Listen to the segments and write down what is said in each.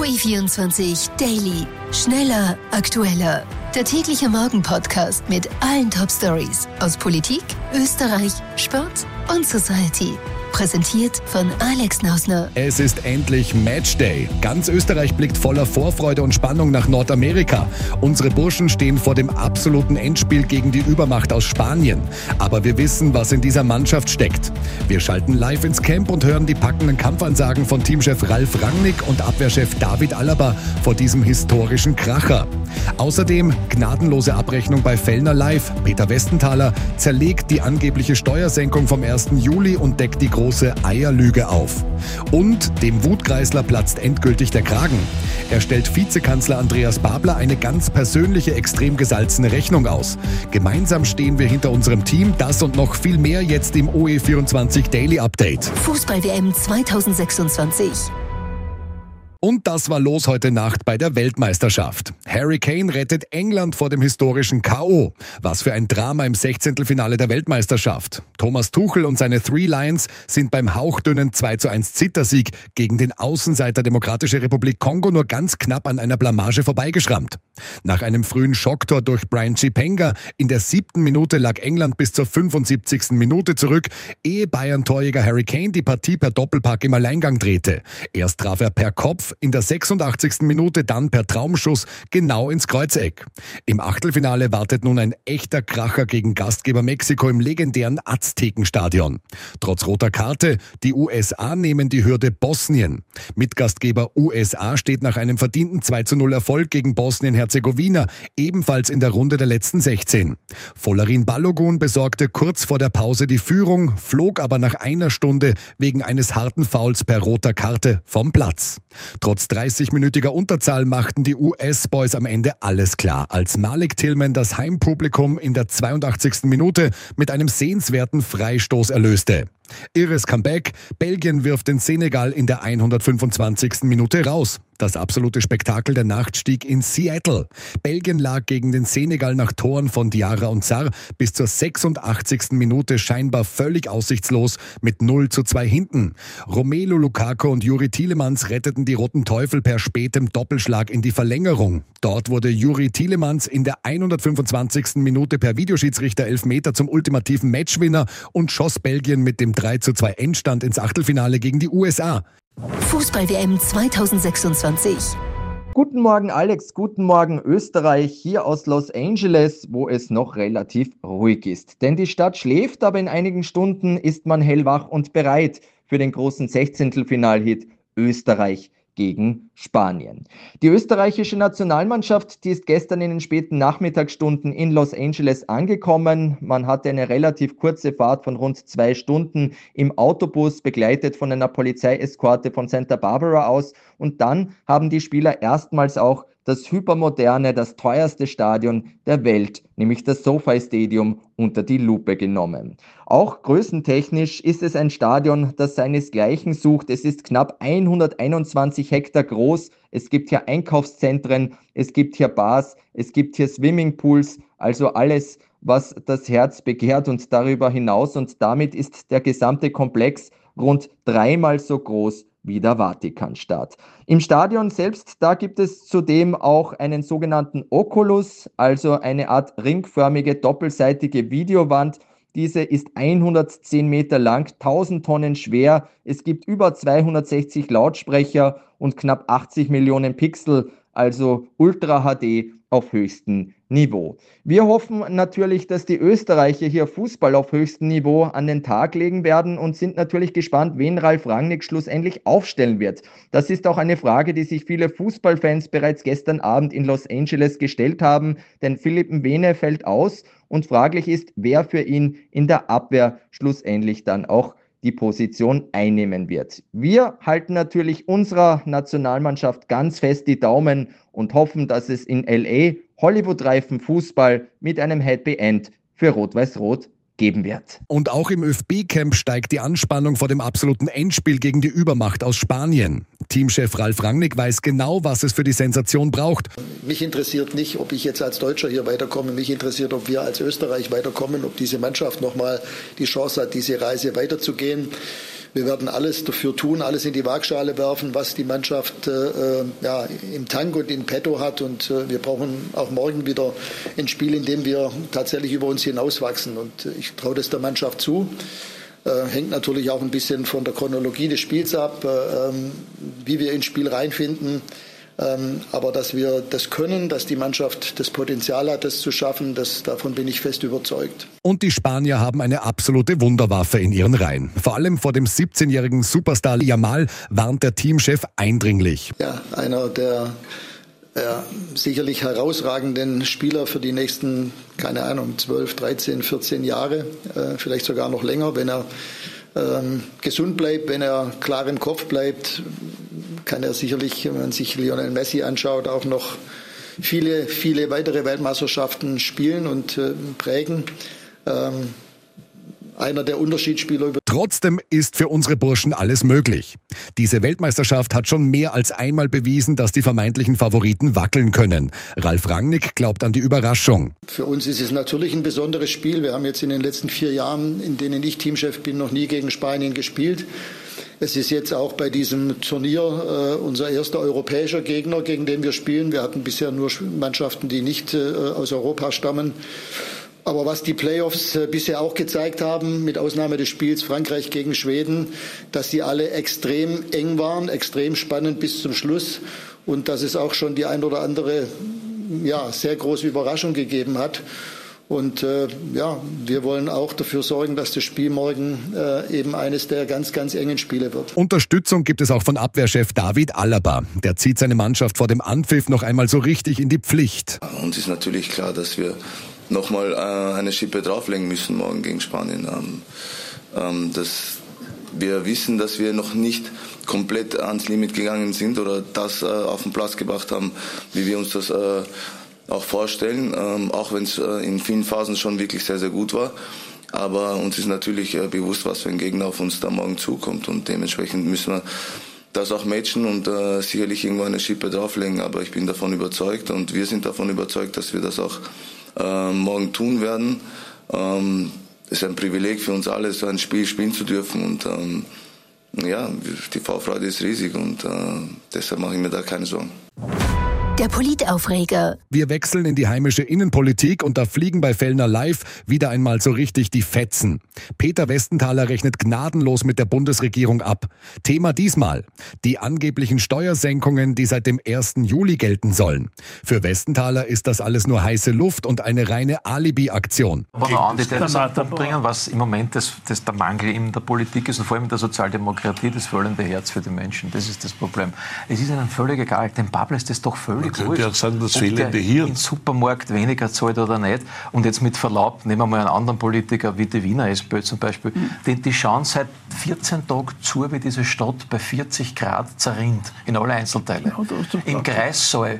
OE24 Daily. Schneller, aktueller. Der tägliche Morgen-Podcast mit allen Top-Stories aus Politik, Österreich, Sport und Society. Präsentiert von Alex Nausner. Es ist endlich Matchday. Ganz Österreich blickt voller Vorfreude und Spannung nach Nordamerika. Unsere Burschen stehen vor dem absoluten Endspiel gegen die Übermacht aus Spanien. Aber wir wissen, was in dieser Mannschaft steckt. Wir schalten live ins Camp und hören die packenden Kampfansagen von Teamchef Ralf Rangnick und Abwehrchef David Alaba vor diesem historischen Kracher. Außerdem gnadenlose Abrechnung bei Fellner Live. Peter Westenthaler zerlegt die angebliche Steuersenkung vom 1. Juli und deckt die große Eierlüge auf. Und dem Wutkreisler platzt endgültig der Kragen. Er stellt Vizekanzler Andreas Babler eine ganz persönliche, extrem gesalzene Rechnung aus. Gemeinsam stehen wir hinter unserem Team. Das und noch viel mehr jetzt im OE24 Daily Update. Fußball-WM 2026. Und das war los heute Nacht bei der Weltmeisterschaft. Harry Kane rettet England vor dem historischen K.O. Was für ein Drama im 16. Finale der Weltmeisterschaft. Thomas Tuchel und seine Three Lions sind beim hauchdünnen 2:1 Zittersieg gegen den Außenseiter Demokratische Republik Kongo nur ganz knapp an einer Blamage vorbeigeschrammt. Nach einem frühen Schocktor durch Brian Chipenga in der 7. Minute lag England bis zur 75. Minute zurück, ehe Bayern-Torjäger Harry Kane die Partie per Doppelpack im Alleingang drehte. Erst traf er per Kopf, in der 86. Minute dann per Traumschuss genau ins Kreuzeck. Im Achtelfinale wartet nun ein echter Kracher gegen Gastgeber Mexiko im legendären Aztekenstadion. Trotz roter Karte, die USA nehmen die Hürde Bosnien. Mitgastgeber USA steht nach einem verdienten 2:0 Erfolg gegen Bosnien-Herzegowina, ebenfalls in der Runde der letzten 16. Folarin Balogun besorgte kurz vor der Pause die Führung, flog aber nach einer Stunde wegen eines harten Fouls per roter Karte vom Platz. Trotz 30-minütiger Unterzahl machten die US-Boys am Ende alles klar, als Malik Tillman das Heimpublikum in der 82. Minute mit einem sehenswerten Freistoß erlöste. Irres Comeback, Belgien wirft den Senegal in der 125. Minute raus. Das absolute Spektakel der Nacht stieg in Seattle. Belgien lag gegen den Senegal nach Toren von Diarra und Sarr bis zur 86. Minute scheinbar völlig aussichtslos mit 0:2 hinten. Romelu Lukaku und Youri Tielemans retteten die Roten Teufel per spätem Doppelschlag in die Verlängerung. Dort wurde Youri Tielemans in der 125. Minute per Videoschiedsrichter Elfmeter zum ultimativen Matchwinner und schoss Belgien mit dem 3:2 Endstand ins Achtelfinale gegen die USA. Fußball-WM 2026. Guten Morgen Alex, guten Morgen Österreich, hier aus Los Angeles, wo es noch relativ ruhig ist. Denn die Stadt schläft, aber in einigen Stunden ist man hellwach und bereit für den großen 16. Finalhit Österreich gegen Spanien. Die österreichische Nationalmannschaft, die ist gestern in den späten Nachmittagsstunden in Los Angeles angekommen. Man hatte eine relativ kurze Fahrt von rund 2 Stunden im Autobus, begleitet von einer Polizeieskorte von Santa Barbara aus. Und dann haben die Spieler erstmals auch das hypermoderne, das teuerste Stadion der Welt, nämlich das SoFi Stadium, unter die Lupe genommen. Auch größentechnisch ist es ein Stadion, das seinesgleichen sucht. Es ist knapp 121 Hektar groß. Es gibt hier Einkaufszentren, es gibt hier Bars, es gibt hier Swimmingpools, also alles, was das Herz begehrt und darüber hinaus. Und damit ist der gesamte Komplex rund 3-mal so groß wie der Vatikanstaat. Im Stadion selbst, da gibt es zudem auch einen sogenannten Oculus, also eine Art ringförmige doppelseitige Videowand. Diese ist 110 Meter lang, 1000 Tonnen schwer. Es gibt über 260 Lautsprecher und knapp 80 Millionen Pixel, also Ultra HD auf höchstem Niveau. Wir hoffen natürlich, dass die Österreicher hier Fußball auf höchstem Niveau an den Tag legen werden und sind natürlich gespannt, wen Ralf Rangnick schlussendlich aufstellen wird. Das ist auch eine Frage, die sich viele Fußballfans bereits gestern Abend in Los Angeles gestellt haben, denn Philipp Mwene fällt aus und fraglich ist, wer für ihn in der Abwehr schlussendlich dann auch die Position einnehmen wird. Wir halten natürlich unserer Nationalmannschaft ganz fest die Daumen und hoffen, dass es in LA Hollywood-reifen Fußball mit einem Happy End für Rot-Weiß-Rot geben wird. Und auch im ÖFB-Camp steigt die Anspannung vor dem absoluten Endspiel gegen die Übermacht aus Spanien. Teamchef Ralf Rangnick weiß genau, was es für die Sensation braucht. Mich interessiert nicht, ob ich jetzt als Deutscher hier weiterkomme. Mich interessiert, ob wir als Österreich weiterkommen, ob diese Mannschaft nochmal die Chance hat, diese Reise weiterzugehen. wir werden alles dafür tun, alles in die Waagschale werfen, was die Mannschaft im Tank und in petto hat. Und wir brauchen auch morgen wieder ein Spiel, in dem wir tatsächlich über uns hinauswachsen. Und ich traue das der Mannschaft zu. Hängt natürlich auch ein bisschen von der Chronologie des Spiels ab, wie wir ins Spiel reinfinden. Aber dass wir das können, dass die Mannschaft das Potenzial hat, das zu schaffen, davon bin ich fest überzeugt. Und die Spanier haben eine absolute Wunderwaffe in ihren Reihen. Vor allem vor dem 17-jährigen Superstar Yamal warnt der Teamchef eindringlich. Ja, einer der sicherlich herausragenden Spieler für die nächsten, 12, 13, 14 Jahre, vielleicht sogar noch länger, wenn er gesund bleibt, wenn er klar im Kopf bleibt, kann er sicherlich, wenn man sich Lionel Messi anschaut, auch noch viele, viele weitere Weltmeisterschaften spielen und prägen. Einer der Unterschiedsspieler. Trotzdem ist für unsere Burschen alles möglich. Diese Weltmeisterschaft hat schon mehr als einmal bewiesen, dass die vermeintlichen Favoriten wackeln können. Ralf Rangnick glaubt an die Überraschung. Für uns ist es natürlich ein besonderes Spiel. Wir haben jetzt in den letzten 4 Jahren, in denen ich Teamchef bin, noch nie gegen Spanien gespielt. Es ist jetzt auch bei diesem Turnier unser erster europäischer Gegner, gegen den wir spielen. Wir hatten bisher nur Mannschaften, die nicht aus Europa stammen. Aber was die Playoffs bisher auch gezeigt haben, mit Ausnahme des Spiels Frankreich gegen Schweden, dass sie alle extrem eng waren, extrem spannend bis zum Schluss und dass es auch schon die ein oder andere sehr große Überraschung gegeben hat. Und wir wollen auch dafür sorgen, dass das Spiel morgen eben eines der ganz, ganz engen Spiele wird. Unterstützung gibt es auch von Abwehrchef David Alaba. Der zieht seine Mannschaft vor dem Anpfiff noch einmal so richtig in die Pflicht. Uns ist natürlich klar, dass wir nochmal eine Schippe drauflegen müssen morgen gegen Spanien. Wir wissen, dass wir noch nicht komplett ans Limit gegangen sind oder das auf den Platz gebracht haben, wie wir uns das auch vorstellen, auch wenn es in vielen Phasen schon wirklich sehr, sehr gut war. Aber uns ist natürlich bewusst, was für ein Gegner auf uns da morgen zukommt und dementsprechend müssen wir das auch matchen und sicherlich irgendwo eine Schippe drauflegen. Aber ich bin davon überzeugt und wir sind davon überzeugt, dass wir das auch morgen tun werden. Es ist ein Privileg für uns alle, so ein Spiel spielen zu dürfen und die Vorfreude ist riesig und deshalb mache ich mir da keine Sorgen. Der Politaufreger. Wir wechseln in die heimische Innenpolitik und da fliegen bei Fellner Live wieder einmal so richtig die Fetzen. Peter Westenthaler rechnet gnadenlos mit der Bundesregierung ab. Thema diesmal: die angeblichen Steuersenkungen, die seit dem 1. Juli gelten sollen. Für Westenthaler ist das alles nur heiße Luft und eine reine Alibi-Aktion. Aber noch an die Daten bringen, was im Moment der Mangel in der Politik ist und vor allem in der Sozialdemokratie, das füllende Herz für die Menschen. Das ist das Problem. Es ist ihnen völlig egal. Dem Babel ist das doch völlig Man könnte auch sagen, das fehlende Hirn. Im Supermarkt weniger zahlt oder nicht. Und jetzt mit Verlaub, nehmen wir mal einen anderen Politiker wie die Wiener SPÖ zum Beispiel. Die schauen seit 14 Tagen zu, wie diese Stadt bei 40 Grad zerrinnt, in alle Einzelteile. Ja, im Kreissaal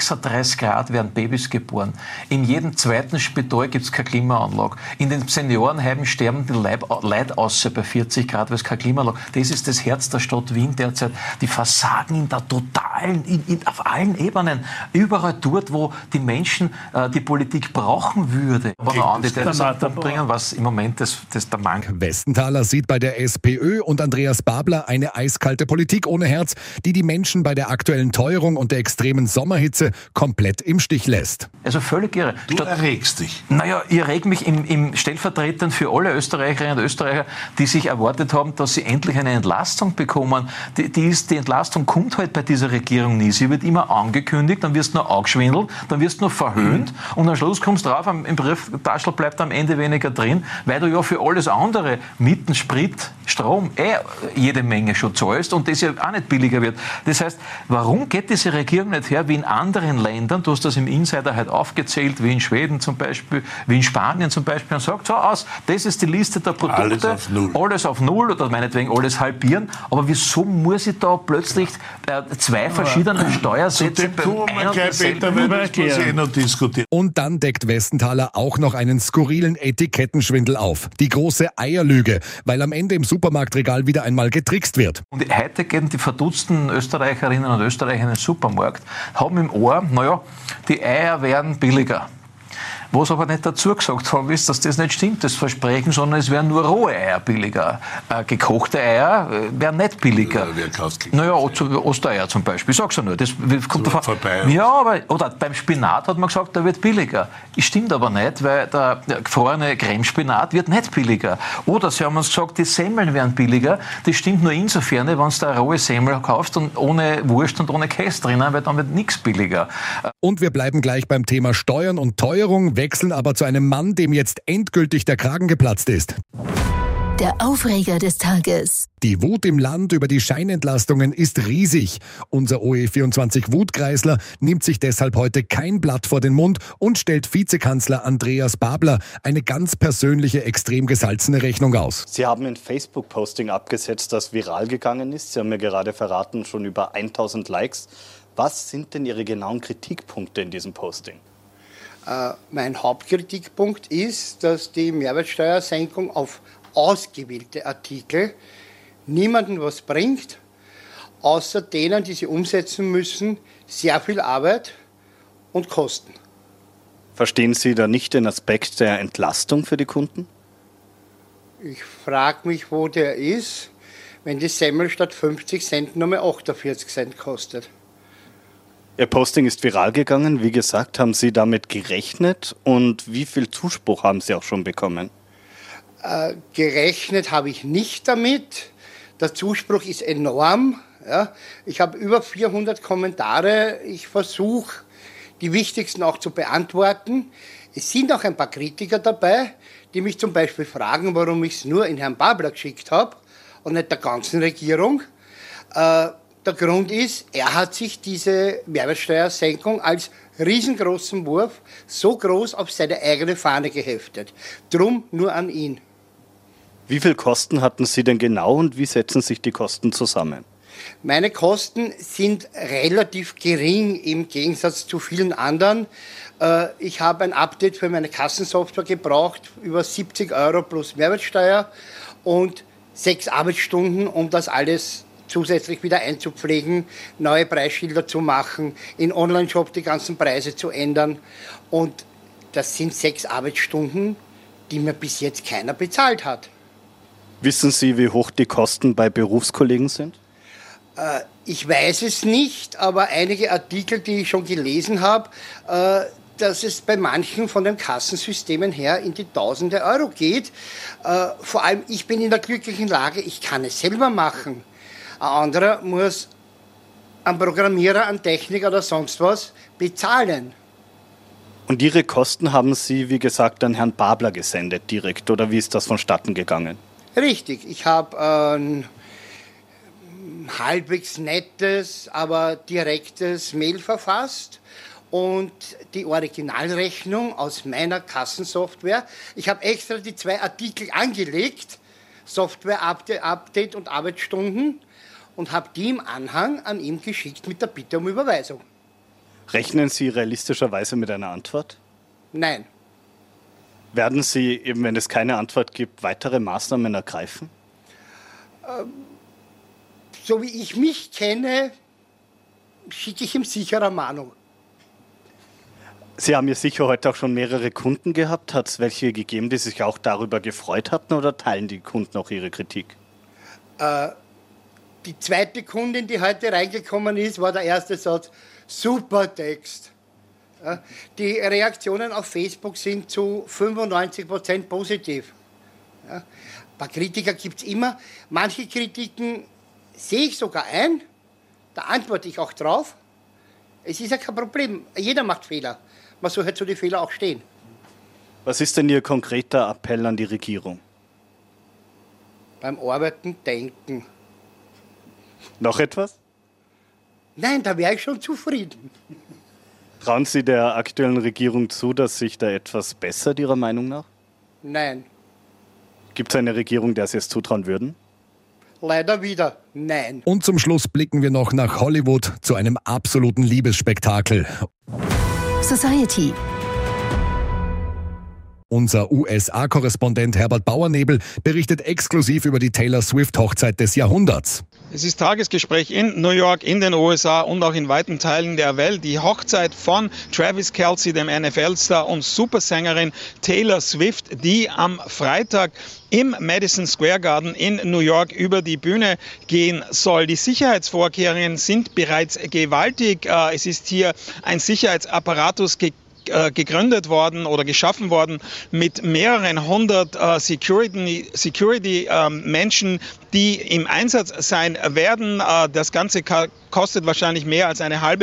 36 Grad werden Babys geboren. In jedem zweiten Spital gibt es keine Klimaanlage. In den Seniorenheimen sterben die Leute aus bei 40 Grad, weil es keine Klimaanlage. Das ist das Herz der Stadt Wien derzeit. Die versagen in der totalen, auf allen Ebenen. Überall dort, wo die Menschen die Politik brauchen würde. Aber noch an die Daten bringen, was im Moment der Mangel. Westenthaler sieht bei der SPÖ und Andreas Babler eine eiskalte Politik ohne Herz, die Menschen bei der aktuellen Teuerung und der extremen Sommerhitze komplett im Stich lässt. Also völlig irre. Du erregst dich. Naja, ich reg mich im Stellvertretern für alle Österreicherinnen und Österreicher, die sich erwartet haben, dass sie endlich eine Entlastung bekommen. Die Entlastung kommt halt bei dieser Regierung nie. Sie wird immer angekündigt, dann wirst du noch angeschwindelt, dann wirst du noch verhöhnt und am Schluss kommst du drauf, im Brieftaschel bleibt am Ende weniger drin, weil du ja für alles andere, Mieten, Sprit, Strom, jede Menge schon zahlst und das ja auch nicht billiger wird. Das heißt, warum geht diese Regierung nicht her, wie in anderen Ländern, du hast das im Insider halt aufgezählt, wie in Schweden zum Beispiel, wie in Spanien zum Beispiel, und sagt so aus, das ist die Liste der Produkte, alles auf Null oder meinetwegen alles halbieren, aber wieso muss ich da plötzlich zwei verschiedene Steuersätze beim Und dann deckt Westenthaler auch noch einen skurrilen Etikettenschwindel auf. Die große Eierlüge, weil am Ende im Supermarktregal wieder einmal getrickst wird. Und heute gehen die verdutzten Österreicherinnen und Österreicher in den Supermarkt, haben im Ohr, die Eier werden billiger. Was aber nicht dazu gesagt haben, ist, dass das nicht stimmt, das Versprechen, sondern es werden nur rohe Eier billiger. Gekochte Eier werden nicht billiger. Wer kauft Naja, Ostereier zum Beispiel, ich sag's ja nur. Das kommt davon. Vorbei. Ja, aber oder beim Spinat hat man gesagt, der wird billiger. Das stimmt aber nicht, weil der gefrorene Cremespinat wird nicht billiger. Oder sie haben uns gesagt, die Semmeln werden billiger. Das stimmt nur insofern, wenn du eine rohe Semmel kaufst und ohne Wurst und ohne Käse drinnen, weil dann wird nichts billiger. Und wir bleiben gleich beim Thema Steuern und Teuerung, wechseln aber zu einem Mann, dem jetzt endgültig der Kragen geplatzt ist. Der Aufreger des Tages. Die Wut im Land über die Scheinentlastungen ist riesig. Unser OE24-Wutkreisler nimmt sich deshalb heute kein Blatt vor den Mund und stellt Vizekanzler Andreas Babler eine ganz persönliche, extrem gesalzene Rechnung aus. Sie haben ein Facebook-Posting abgesetzt, das viral gegangen ist. Sie haben mir gerade verraten, schon über 1000 Likes. Was sind denn Ihre genauen Kritikpunkte in diesem Posting? Mein Hauptkritikpunkt ist, dass die Mehrwertsteuersenkung auf ausgewählte Artikel niemandem was bringt, außer denen, die sie umsetzen müssen, sehr viel Arbeit und Kosten. Verstehen Sie da nicht den Aspekt der Entlastung für die Kunden? Ich frage mich, wo der ist, wenn die Semmel statt 50 Cent nur mehr 48 Cent kostet. Ihr Posting ist viral gegangen. Wie gesagt, haben Sie damit gerechnet? Und wie viel Zuspruch haben Sie auch schon bekommen? Gerechnet habe ich nicht damit. Der Zuspruch ist enorm. Ja. Ich habe über 400 Kommentare. Ich versuche, die wichtigsten auch zu beantworten. Es sind auch ein paar Kritiker dabei, die mich zum Beispiel fragen, warum ich es nur in Herrn Babler geschickt habe und nicht der ganzen Regierung. Der Grund ist, er hat sich diese Mehrwertsteuersenkung als riesengroßen Wurf so groß auf seine eigene Fahne geheftet. Drum nur an ihn. Wie viel Kosten hatten Sie denn genau und wie setzen sich die Kosten zusammen? Meine Kosten sind relativ gering im Gegensatz zu vielen anderen. Ich habe ein Update für meine Kassensoftware gebraucht, über 70 € plus Mehrwertsteuer und 6 Arbeitsstunden, um das alles zusätzlich wieder einzupflegen, neue Preisschilder zu machen, in Online-Shop die ganzen Preise zu ändern. Und das sind 6 Arbeitsstunden, die mir bis jetzt keiner bezahlt hat. Wissen Sie, wie hoch die Kosten bei Berufskollegen sind? Ich weiß es nicht, aber einige Artikel, die ich schon gelesen habe, dass es bei manchen von den Kassensystemen her in die Tausende Euro geht. Vor allem, ich bin in der glücklichen Lage, ich kann es selber machen. Ein anderer muss einen Programmierer, einen Techniker oder sonst was bezahlen. Und Ihre Kosten haben Sie, wie gesagt, an Herrn Babler gesendet direkt, oder wie ist das vonstatten gegangen? Richtig, ich habe ein halbwegs nettes, aber direktes Mail verfasst und die Originalrechnung aus meiner Kassensoftware. Ich habe extra die 2 Artikel angelegt, Software-Update und Arbeitsstunden, und habe die im Anhang an ihn geschickt mit der Bitte um Überweisung. Rechnen Sie realistischerweise mit einer Antwort? Nein. Werden Sie, eben wenn es keine Antwort gibt, weitere Maßnahmen ergreifen? So wie ich mich kenne, schicke ich ihm sicher eine Mahnung. Sie haben ja sicher heute auch schon mehrere Kunden gehabt. Hat es welche gegeben, die sich auch darüber gefreut hatten, oder teilen die Kunden auch Ihre Kritik? Die zweite Kundin, die heute reingekommen ist, war der erste Satz: super Text. Ja, die Reaktionen auf Facebook sind zu 95% positiv. Ja, ein paar Kritiker gibt es immer. Manche Kritiken sehe ich sogar ein, da antworte ich auch drauf. Es ist ja kein Problem, jeder macht Fehler. Man soll halt so die Fehler auch stehen. Was ist denn Ihr konkreter Appell an die Regierung? Beim Arbeiten denken. Noch etwas? Nein, da wäre ich schon zufrieden. Trauen Sie der aktuellen Regierung zu, dass sich da etwas bessert, Ihrer Meinung nach? Nein. Gibt es eine Regierung, der Sie es zutrauen würden? Leider wieder nein. Und zum Schluss blicken wir noch nach Hollywood zu einem absoluten Liebesspektakel. Society Unser USA-Korrespondent Herbert Bauernebel berichtet exklusiv über die Taylor Swift-Hochzeit des Jahrhunderts. Es ist Tagesgespräch in New York, in den USA und auch in weiten Teilen der Welt. Die Hochzeit von Travis Kelce, dem NFL-Star, und Supersängerin Taylor Swift, die am Freitag im Madison Square Garden in New York über die Bühne gehen soll. Die Sicherheitsvorkehrungen sind bereits gewaltig. Es ist hier ein Sicherheitsapparatus gegründet worden oder geschaffen worden mit mehreren hundert Security-Menschen, die im Einsatz sein werden. Das Ganze kostet wahrscheinlich mehr als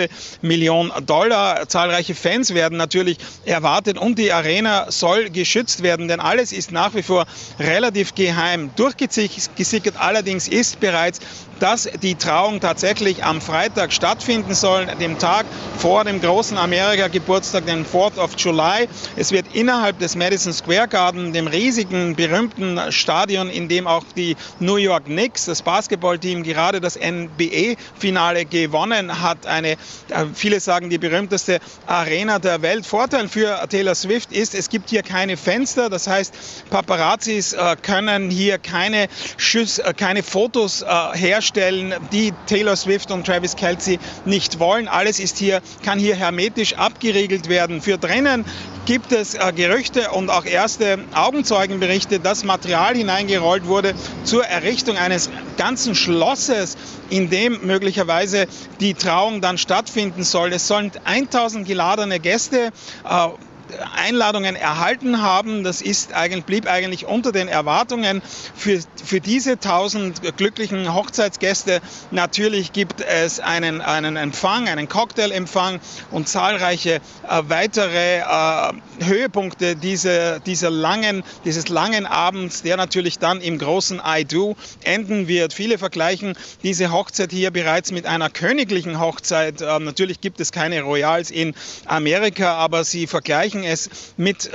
$500,000. Zahlreiche Fans werden natürlich erwartet und die Arena soll geschützt werden, denn alles ist nach wie vor relativ geheim. Durchgesickert allerdings ist bereits, dass die Trauung tatsächlich am Freitag stattfinden soll, dem Tag vor dem großen Amerika-Geburtstag, dem 4th of July. Es wird innerhalb des Madison Square Garden, dem riesigen, berühmten Stadion, in dem auch die New York Knicks, das Basketballteam, gerade das NBA-Finale gewonnen hat. Viele sagen, die berühmteste Arena der Welt. Vorteil für Taylor Swift ist, es gibt hier keine Fenster. Das heißt, Paparazzis können hier keine Fotos herstellen, die Taylor Swift und Travis Kelce nicht wollen. Alles kann hier hermetisch abgeriegelt werden. Für drinnen gibt es Gerüchte und auch erste Augenzeugenberichte, dass Material hineingerollt wurde zur Errichtung eines ganzen Schlosses, in dem möglicherweise die Trauung dann stattfinden soll. Es sollen 1000 geladene Gäste Einladungen erhalten haben. Das blieb eigentlich unter den Erwartungen für diese 1000 glücklichen Hochzeitsgäste. Natürlich gibt es einen Empfang, einen Cocktailempfang und zahlreiche weitere Höhepunkte dieses langen Abends, der natürlich dann im großen I Do enden wird. Viele vergleichen diese Hochzeit hier bereits mit einer königlichen Hochzeit. Natürlich gibt es keine Royals in Amerika, aber sie vergleichen es mit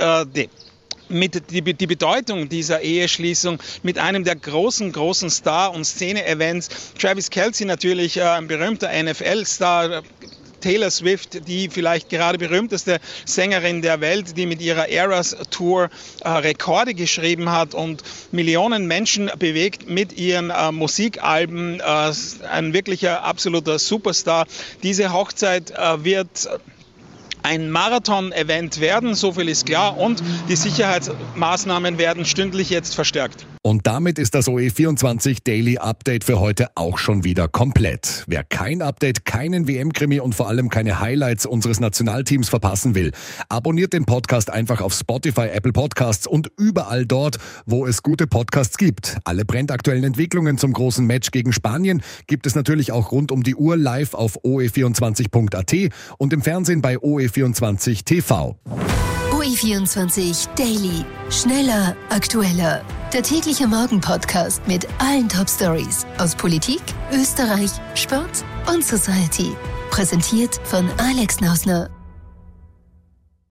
die Bedeutung dieser Eheschließung mit einem der großen Star- und Szene-Events. Travis Kelce natürlich ein berühmter NFL-Star. Taylor Swift, die vielleicht gerade berühmteste Sängerin der Welt, die mit ihrer Eras Tour Rekorde geschrieben hat und Millionen Menschen bewegt mit ihren Musikalben. Ein wirklicher absoluter Superstar. Diese Hochzeit wird ein Marathon-Event werden, so viel ist klar, und die Sicherheitsmaßnahmen werden stündlich jetzt verstärkt. Und damit ist das OE24 Daily Update für heute auch schon wieder komplett. Wer kein Update, keinen WM-Krimi und vor allem keine Highlights unseres Nationalteams verpassen will, abonniert den Podcast einfach auf Spotify, Apple Podcasts und überall dort, wo es gute Podcasts gibt. Alle brandaktuellen Entwicklungen zum großen Match gegen Spanien gibt es natürlich auch rund um die Uhr live auf oe24.at und im Fernsehen bei OE24 TV. OE24 Daily. Schneller, aktueller. Der tägliche Morgen-Podcast mit allen Top-Stories aus Politik, Österreich, Sport und Society. Präsentiert von Alex Nausner.